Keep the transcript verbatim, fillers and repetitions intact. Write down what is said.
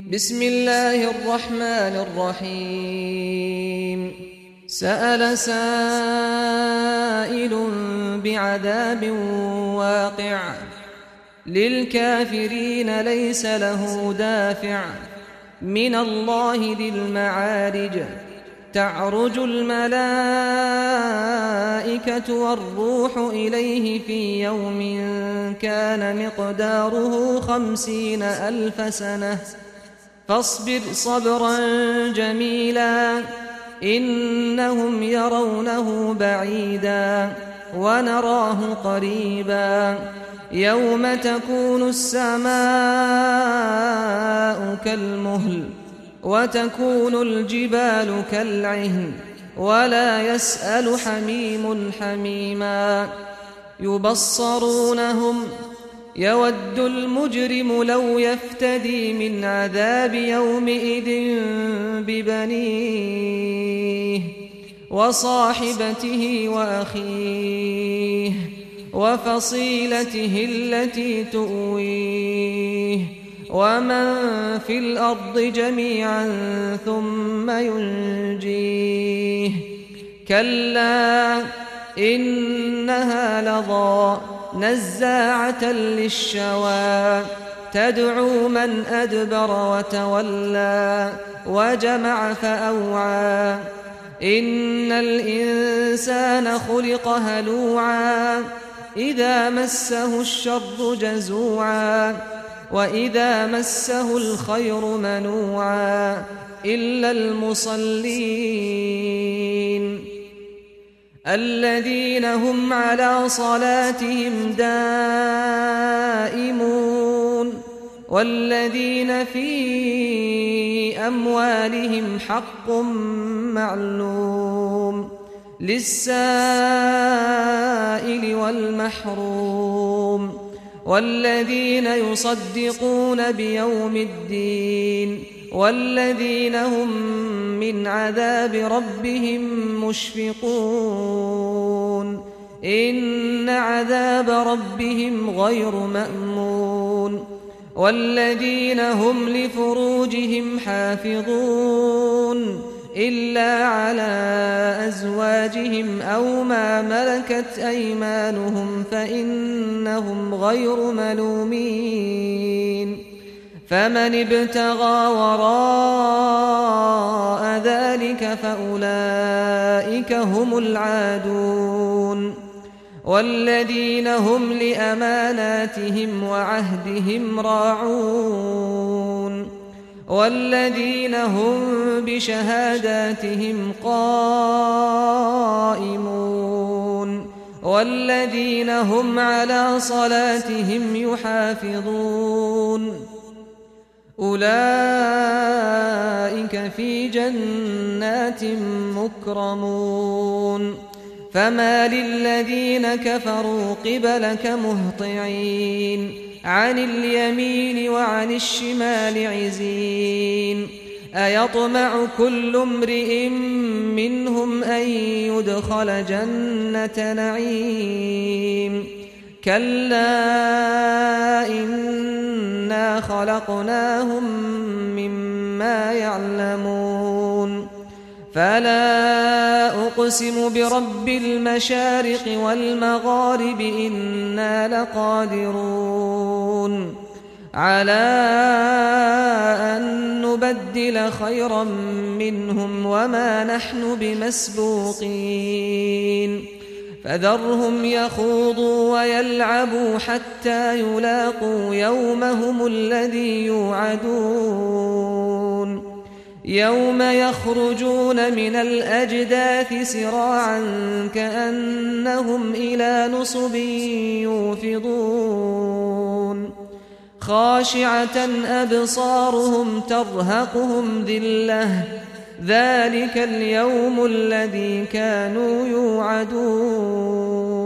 بسم الله الرحمن الرحيم سأل سائل بعذاب واقع للكافرين ليس له دافع من الله ذي المعارج تعرج الملائكة والروح إليه في يوم كان مقداره خمسين ألف سنة فاصبر صبرا جميلا إنهم يرونه بعيدا ونراه قريبا يوم تكون السماء كالمهل وتكون الجبال كالعهن ولا يسأل حميم حميما يبصرونهم يود المجرم لو يفتدي من عذاب يومئذ ببنيه وصاحبته وأخيه وفصيلته التي تؤويه ومن في الأرض جميعا ثم ينجيه كلا إنها لظى نزاعة للشوى تدعو من أدبر وتولى وجمع فأوعى إن الإنسان خلق هلوعا إذا مسه الشر جزوعا وإذا مسه الخير منوعا إلا المصلين الذين هم على صلاتهم دائمون والذين في أموالهم حق معلوم للسائل والمحروم والذين يصدقون بيوم الدين والذين هم من عذاب ربهم مشفقون إن عذاب ربهم غير مأمون والذين هم لفروجهم حافظون إلا على أزواجهم أو ما ملكت أيمانهم فإنهم غير ملومين فمن ابتغى وراء ذلك فأولئك هم العادون والذين هم لأماناتهم وعهدهم راعون والذين هم بشهاداتهم قائمون والذين هم على صلاتهم يحافظون أولئك في جنات مكرمون فما للذين كفروا قبلك مهطعين عن اليمين وعن الشمال عزين أيطمع كل امرئ منهم أن يدخل جنة نعيم كلا إنا خلقناهم مما يعلمون فلا أقسم برب المشارق والمغارب إنا لقادرون على أن نبدل خيرا منهم وما نحن بمسبوقين فذرهم يخوضوا ويلعبوا حتى يلاقوا يومهم الذي يوعدون يوم يخرجون من الأجداث سراعا كأنهم إلى نصب يوفضون خاشعة أبصارهم ترهقهم ذلة ذلك اليوم الذي كانوا يوعدون